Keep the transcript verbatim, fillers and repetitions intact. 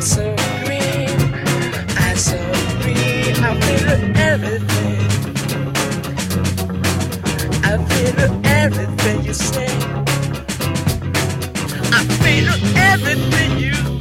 so green, I so green. I feel everything. I feel everything you say. I feel everything you